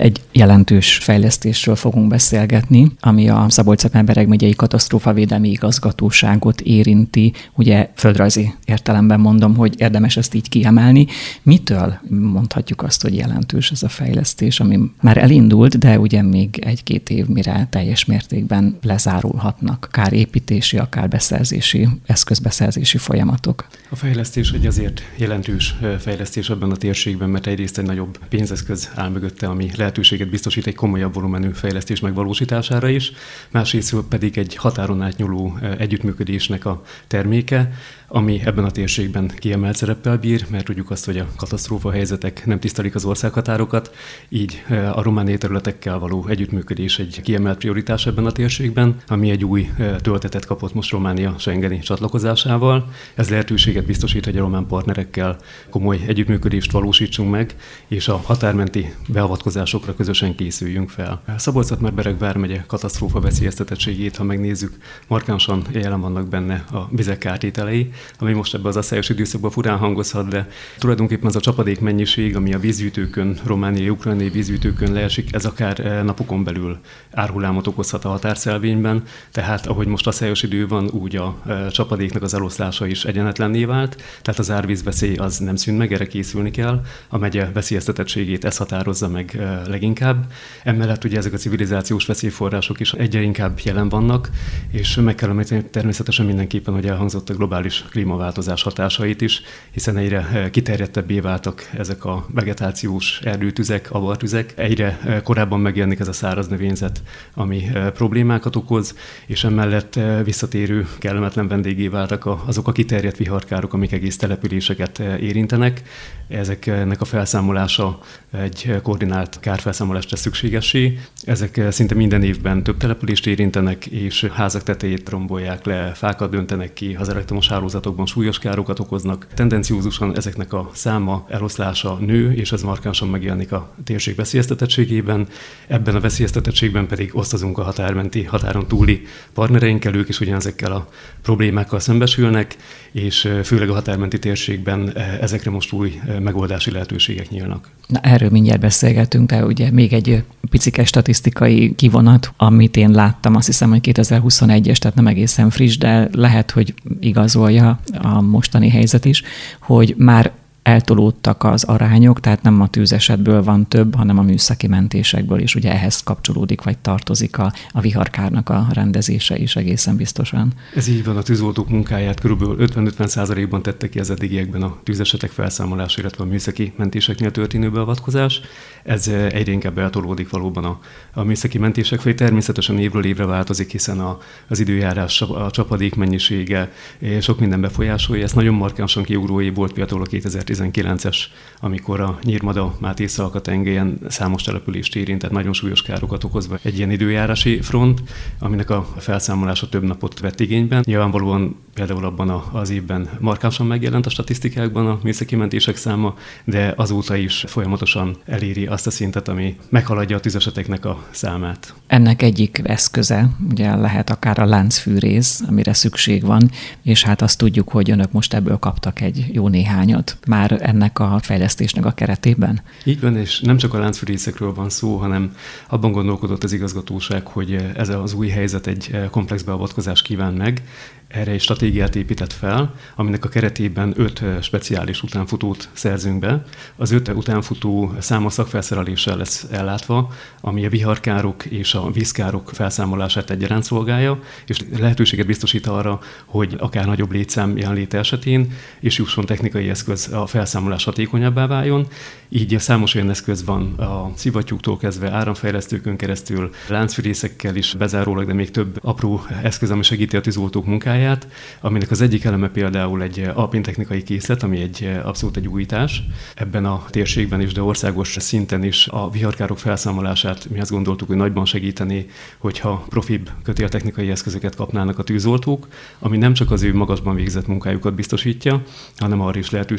Egy jelentős fejlesztésről fogunk beszélgetni, ami a Szabolcs-Szatmár-Bereg megyei katasztrófavédelmi igazgatóságot érinti. Ugye földrajzi értelemben mondom, hogy érdemes ezt így kiemelni. Mitől mondhatjuk azt, hogy jelentős ez a fejlesztés, ami már elindult, de ugye még 1-2 év, mire teljes mértékben lezárulhatnak, akár építési, akár beszerzési, eszközbeszerzési folyamatok? A fejlesztés egy azért jelentős fejlesztés ebben a térségben, mert egyrészt egy nagyobb pénzeszköz áll mögötte, ami lehetőséget biztosít egy komolyabb volumenű fejlesztés megvalósítására is, másrészt pedig egy határon átnyúló együttműködésnek a terméke, ami ebben a térségben kiemelt szereppel bír, mert tudjuk azt, hogy a katasztrófa helyzetek nem tisztelik az országhatárokat, így a romániai területekkel való együttműködés egy kiemelt prioritás ebben a térségben, ami egy új töltetet kapott most Románia schengeni csatlakozásával. Ez lehetőséget biztosít, hogy a román partnerekkel komoly együttműködést valósítsunk meg, és a határmenti beavatkozásokra közösen készüljünk fel. Szabolcs-Szatmár-Bereg vármegye katasztrófa veszélyeztetettségét, ha megnézzük, markánsan jelen vannak benne a vizek áttételei, ami most ebben az asszályos időszakban furán hangozhat, de tulajdonképpen az a csapadék mennyiség, ami a vízgyűjtőkön, romániai, ukrajnai vízgyűjtőkön leesik, ez akár napokon belül árhullámot okozhat a határszelvényben, tehát ahogy most asszályos idő van, úgy a csapadéknak az eloszlása is egyenetlenné vált, tehát az árvízveszély az nem szűn meg, erre készülni kell, a megye veszélyeztetettségét ez határozza meg leginkább. Emellett ugye ezek a civilizációs veszélyforrások is egyre inkább jelen vannak, és meg kell említeni természetesen mindenképpen, hogy elhangzott a globális klímaváltozás hatásait is, hiszen egyre kiterjedtebbé váltak ezek a vegetációs erdőtüzek, avartüzek. Egyre korábban megjelenik ez a száraz növényzet, ami problémákat okoz, és emellett visszatérő, kellemetlen vendégé váltak azok a kiterjedt viharkárok, amik egész településeket érintenek. Ezeknek a felszámolása egy koordinált kárfelszámolást tesz szükségessé. Ezek szinte minden évben több települést érintenek, és házak tetejét rombolják le, fákat döntenek ki, az elektromos hálózatokban súlyos károkat okoznak. Tendenciózusan ezeknek a száma, eloszlása nő, és ez markánsan megjelenik a térség veszélyeztetettségében. Ebben a veszélyeztetettségben pedig osztozunk a határmenti, határon túli partnereinkkel, ők is ugyanezekkel a problémákkal szembesülnek, és főleg a határmenti térségben ezekre most új megoldási lehetőségek nyílnak. Na, erről mindjárt beszélgetünk, de ugye még egy picike statisztikai kivonat, amit én láttam, azt hiszem, hogy 2021-es, tehát nem egészen friss, de lehet, hogy igazolja a mostani helyzet is, hogy már eltolódtak az arányok, tehát nem a tűzesetből van több, hanem a műszaki mentésekből is. Ugye ehhez kapcsolódik, vagy tartozik a viharkárnak a rendezése is egészen biztosan. Ez így van, a tűzoltók munkáját kb. 50-50%-ban tette ki az eddigiekben a tűzesetek felszámolása, illetve a műszaki mentéseknél történő beavatkozás. Ez egyre inkább eltolódik valóban a műszaki mentések felé. Természetesen évről évre változik, hiszen az időjárás, a csapadék mennyisége sok minden befolyásolja. Ez nagyon markánsan kiugrói volt például a 2019-es, amikor a Nyírmada-Máté-Szalka tengelyen számos települést érintett, nagyon súlyos károkat okozva egy ilyen időjárási front, aminek a felszámolása több napot vett igényben. Nyilvánvalóan például abban az évben markánsan megjelent a statisztikákban a műszaki mentések száma, de azóta is folyamatosan eléri azt a szintet, ami meghaladja a tüzeseteknek a számát. Ennek egyik eszköze ugye lehet akár a láncfűrész, amire szükség van, és hát azt tudjuk, hogy önök most ebből kaptak egy jó néhányat már ennek a fejlesztésnek a keretében. Így van, és nem csak a láncfűrészekről van szó, hanem abban gondolkodott az igazgatóság, hogy ez az új helyzet egy komplex beavatkozást kíván meg. Erre egy stratégiát épített fel, aminek a keretében 5 speciális utánfutót szerzünk be. Az 5 utánfutó számos szakfelszereléssel lesz ellátva, ami a viharkárok és a vízkárok felszámolását egyaránt szolgálja, és lehetőséget biztosít arra, hogy akár nagyobb létszám jelenléte esetén és jusson technikai eszköz a felszámolás hatékonyabbá váljon. Így számos olyan eszköz van a szivattyúktól kezdve áramfejlesztőkön keresztül, láncfűrészekkel is bezárólag, de még több apró eszköz, ami segíti a tűzoltók munkáját, aminek az egyik eleme például egy alpintechnikai készlet, ami abszolút egy újítás. Ebben a térségben is, de országos szinten is a viharkárok felszámolását mi azt gondoltuk, hogy nagyban segíteni, hogyha profibb kötéltechnikai eszközöket kapnának a tűzoltók, ami nem csak az ő magasban végzett munkájukat biztosítja, hanem arra is lehetőséget ad,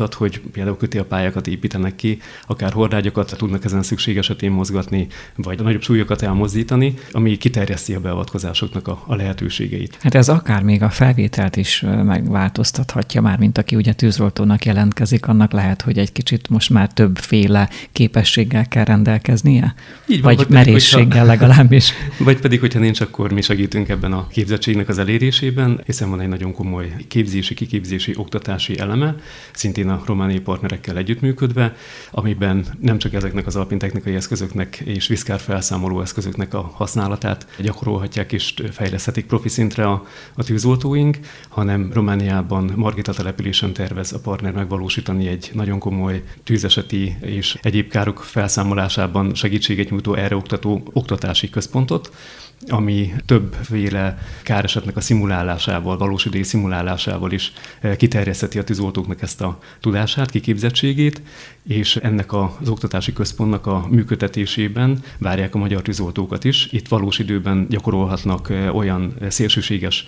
feladatokat, hogy például kötélpályákat építenek ki, akár hordágyakat tudnak ezen szükség esetén mozgatni, vagy nagyobb súlyokat elmozdítani, ami kiterjeszti a beavatkozásoknak a lehetőségeit. Hát ez akár még a felvételt is megváltoztathatja már, mint aki ugye tűzoltónak jelentkezik, annak lehet, hogy egy kicsit most már többféle képességgel kell rendelkeznie? Így van, vagy merészséggel legalábbis. Vagy pedig, hogyha nincs, akkor mi segítünk ebben a képzettségnek az elérésében, hiszen van egy nagyon komoly kiképzési, oktatási eleme, szintén a romániai partnerekkel együttműködve, amiben nem csak ezeknek az alpintechnikai eszközöknek és vízkárfelszámoló eszközöknek a használatát gyakorolhatják és fejleszthetik profi szintre a tűzoltóink, hanem Romániában Margita településen tervez a partner megvalósítani egy nagyon komoly tűzeseti és egyéb károk felszámolásában segítséget nyújtó erre oktató oktatási központot, ami többféle káresetnek a szimulálásával, valós idei szimulálásával is kiterjeszteti a tűzoltóknak ezt a tudását, kiképzettségét, és ennek az oktatási központnak a működtetésében várják a magyar tűzoltókat is. Itt valós időben gyakorolhatnak olyan szélsőséges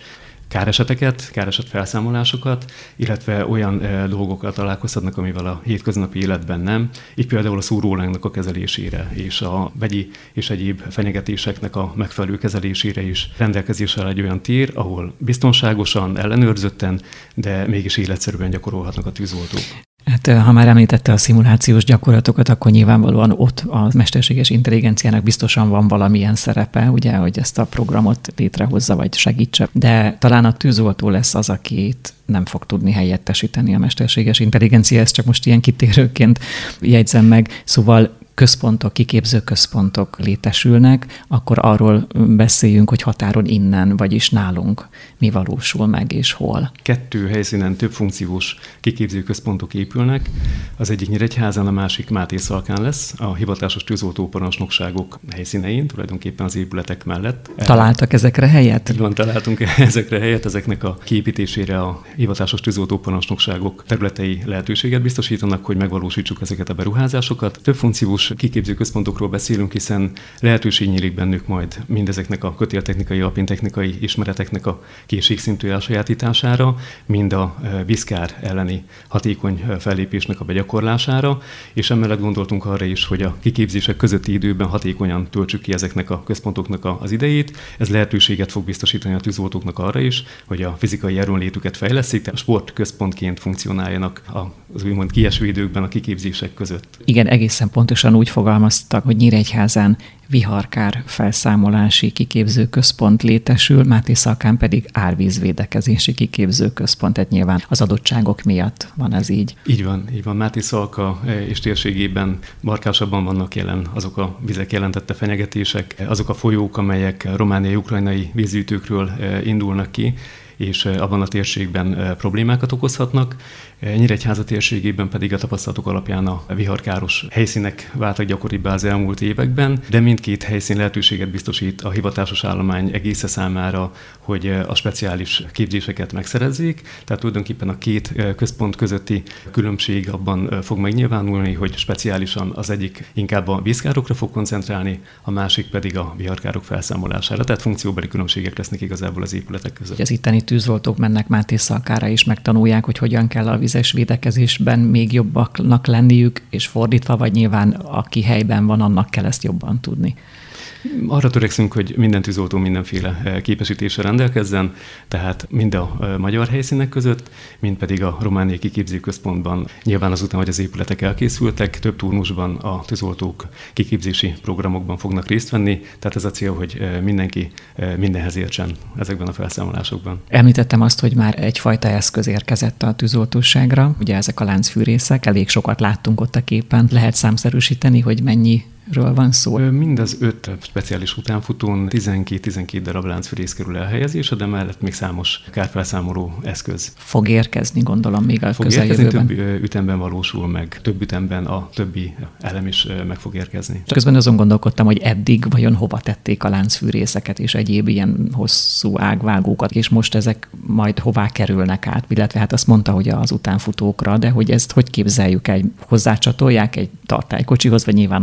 káreset felszámolásokat, illetve olyan dolgokkal találkozhatnak, amivel a hétköznapi életben nem. Így például a szúrólángnak a kezelésére és a vegyi és egyéb fenyegetéseknek a megfelelő kezelésére is rendelkezésre egy olyan tér, ahol biztonságosan, ellenőrzötten, de mégis életszerűen gyakorolhatnak a tűzoltók. Hát, ha már említette a szimulációs gyakorlatokat, akkor nyilvánvalóan ott a mesterséges intelligenciának biztosan van valamilyen szerepe, ugye, hogy ezt a programot létrehozza vagy segítse. De talán a tűzoltó lesz az, akit nem fog tudni helyettesíteni a mesterséges intelligencia, ezt csak most ilyen kitérőként jegyzem meg. Szóval kiképző központok létesülnek, akkor arról beszéljünk, hogy határon innen, vagyis nálunk mi valósul meg és hol. 2 helyszínen több funkciós kiképző központok épülnek. Az egyik Nyíregyházán, a másik Mátészalkán lesz, a hivatásos tűzoltóparancsnokságok helyszínein, tulajdonképpen az épületek mellett. Találtak ezekre helyet? Így van, találtunk ezekre helyet, ezeknek a kiépítésére a hivatásos tűzoltóparancsnokságok területei lehetőséget biztosítanak, hogy megvalósítsuk ezeket a beruházásokat. Több funkciós kiképző központokról beszélünk, hiszen lehetőség nyílik bennük majd mindezeknek a kötéltechnikai, alpintechnikai ismereteknek a készségszintű elsajátítására, mind a vízkár elleni hatékony fellépésnek a begyakorlására, és emellett gondoltunk arra is, hogy a kiképzések közötti időben hatékonyan töltsük ki ezeknek a központoknak az idejét. Ez lehetőséget fog biztosítani a tűzoltóknak arra is, hogy a fizikai erőnlétüket fejlesztik, tehát sportközpontként funkcionáljanak az úgymond kieső időkben a kiképzések között. Igen, egészen pontosan úgy fogalmaztak, hogy Nyíregyházán viharkár felszámolási kiképzőközpont létesül, Mátészalkán pedig árvízvédekezési kiképzőközpont, tehát nyilván az adottságok miatt van ez így. Így van. Mátészalka és térségében markásabban vannak jelen azok a vizek jelentette fenyegetések, azok a folyók, amelyek romániai-ukrajnai vízgyűjtőkről indulnak ki, és abban a térségben problémákat okozhatnak. Nyíregyháza térségében pedig a tapasztalatok alapján a viharkáros helyszínek váltak gyakoribbá az elmúlt években, de mindkét helyszín lehetőséget biztosít a hivatásos állomány egésze számára, hogy a speciális képzéseket megszerezzék. Tehát tulajdonképpen a 2 központ közötti különbség abban fog megnyilvánulni, hogy speciálisan az egyik inkább a vízkárokra fog koncentrálni, a másik pedig a viharkárok felszámolására. Tehát funkcióbeli különbségek lesznek igazából az épületek között. Az itteni tűzoltók mennek Mátészalkára és megtanulják, hogy hogyan kell a vizes védekezésben még jobbaknak lenniük, és fordítva, vagy nyilván aki helyben van, annak kell ezt jobban tudni. Arra törekszünk, hogy minden tűzoltó mindenféle képesítéssel rendelkezzen, tehát mind a magyar helyszínek között, mind pedig a romániai kiképzőközpontban. Nyilván azután, hogy az épületek elkészültek, több turnusban a tűzoltók kiképzési programokban fognak részt venni, tehát ez a cél, hogy mindenki mindenhez értsen ezekben a felszámolásokban. Említettem azt, hogy már egyfajta eszköz érkezett a tűzoltóságra, ugye ezek a láncfűrészek, elég sokat láttunk ott a képen. Lehet számszerűsíteni, hogy mennyi ről van szó? Mind az 5 speciális utánfutón 12 darab láncfűrész kerül elhelyezésre, de mellett még számos kárfelszámoló eszköz. Fog érkezni, gondolom, még a közeljövőben. Több ütemben valósul meg, több ütemben a többi elem is meg fog érkezni. Közben azon gondolkodtam, hogy eddig vajon hova tették a láncfűrészeket és egyéb ilyen hosszú ágvágókat, és most ezek majd hová kerülnek át, illetve hát azt mondta, hogy az utánfutókra, de hogy ezt hogy képzeljük el? Hozzácsatolják egy tartálykocsihoz, vagy nyilván ahhoz nem?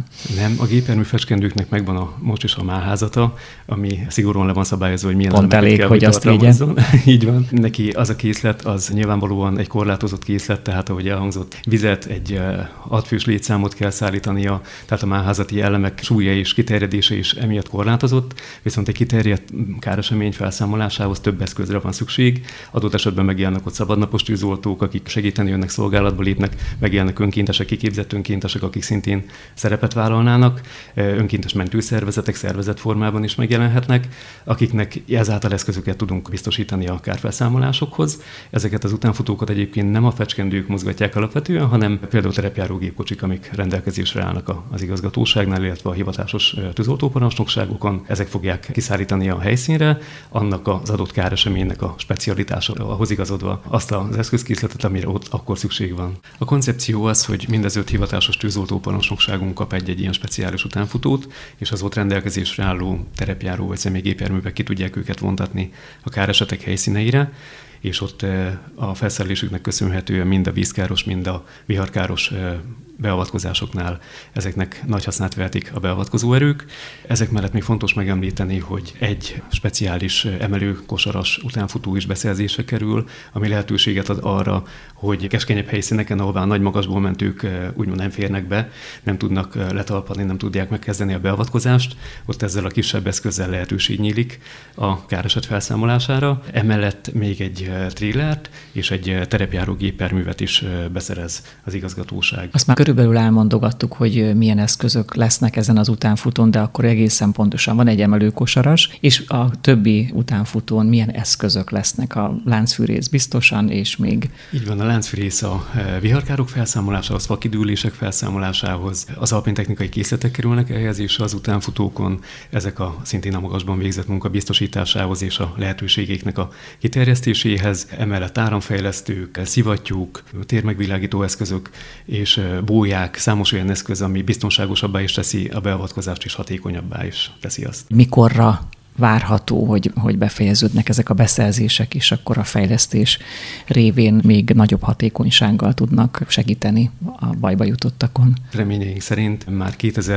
Nem, a gépjármű fecskendőknek megvan most is a málházata, ami szigorúan le van szabályozva, hogy milyen pont elég, hogy azt vigyen. Így van. Neki az a készlet, az nyilvánvalóan egy korlátozott készlet, tehát ahogy elhangzott, vizet, egy 6 fős létszámot kell szállítania, tehát a málházati elemek súlya és kiterjedése is emiatt korlátozott, viszont egy kiterjedt káresemény felszámolásához több eszközre van szükség. Adott esetben megjelennek ott szabadnapos tűzoltók, akik segíteni jönnek, szolgálatba lépnek, megjelennek önkéntesek, kiképzett önkéntesek, akik szintén szerepet vállalnának, önkéntes mentőszervezetek szervezetformában is megjelenhetnek, akiknek ezáltal eszközöket tudunk biztosítani a kárfelszámolásokhoz. Ezeket az utánfutókat egyébként nem a fecskendők mozgatják alapvetően, hanem például terepjáró gépkocsik, amik rendelkezésre állnak az igazgatóságnál, illetve a hivatásos tűzoltóparancsnokságokon. Ezek fogják kiszállítani a helyszínre, annak az adott káreseménynek a specialitása, ahhoz igazodva azt az eszközkészletet, amire ott akkor szükség van. A koncepció az, hogy mind az 5 hivatásos tűzoltóparancsnokságunk kap egy ilyen speciális utánfutót, és az ott rendelkezésre álló terepjáró vagy személygépjárművek ki tudják őket vontatni a káresetek helyszíneire, és ott a felszerelésüknek köszönhetően mind a vízkáros, mind a viharkáros beavatkozásoknál ezeknek nagy hasznát vehetik a beavatkozó erők. Ezek mellett még fontos megemlíteni, hogy egy speciális emelőkosaras utánfutó is beszerzésre kerül, ami lehetőséget ad arra, hogy keskenyebb helyszíneken, ahová nagy magasból mentők úgymond nem férnek be, nem tudnak letalpadni, nem tudják megkezdeni a beavatkozást, ott ezzel a kisebb eszközzel lehetőség nyílik a káreset felszámolására. Emellett még egy trélert és egy terepjáró gépjárművet is beszerez az igazgatóság. Azt már körülbelül elmondogattuk, hogy milyen eszközök lesznek ezen az utánfutón, de akkor egészen pontosan van egy emelőkosaras, és a többi utánfutón milyen eszközök lesznek? A láncfűrész biztosan, és még... Így van, a láncfűrész a viharkárok felszámolásához, fakidőlések felszámolásához, az alpintechnikai készletek kerülnek elhelyezésre az utánfutókon, ezek a szintén a magasban végzett munka biztosításához és a lehetőségeknek a kiterjesztéséhez, emellett áramfejlesztők, szivattyúk, térmegvilágító eszközök és bóják, számos olyan eszköz, ami biztonságosabbá is teszi a beavatkozást, és hatékonyabbá is teszi azt. Mikorra várható, hogy befejeződnek ezek a beszerzések, és akkor a fejlesztés révén még nagyobb hatékonysággal tudnak segíteni a bajba jutottakon? Reményeink szerint már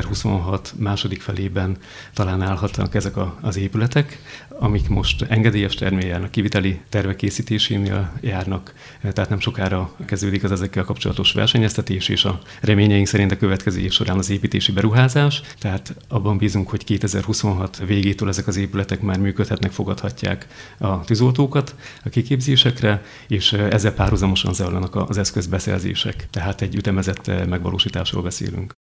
2026 második felében talán állhatnak ezek az épületek, amik most engedélyes termén járnak, kiviteli tervek készítésénél járnak, tehát nem sokára kezdődik az ezekkel kapcsolatos versenyeztetés, és a reményeink szerint a következő év során az építési beruházás, tehát abban bízunk, hogy 2026 végétől ezek az épületek már működhetnek, fogadhatják a tűzoltókat a kiképzésekre, és ezzel párhuzamosan zajlanak az eszközbeszerzések, tehát egy ütemezett megvalósításról beszélünk.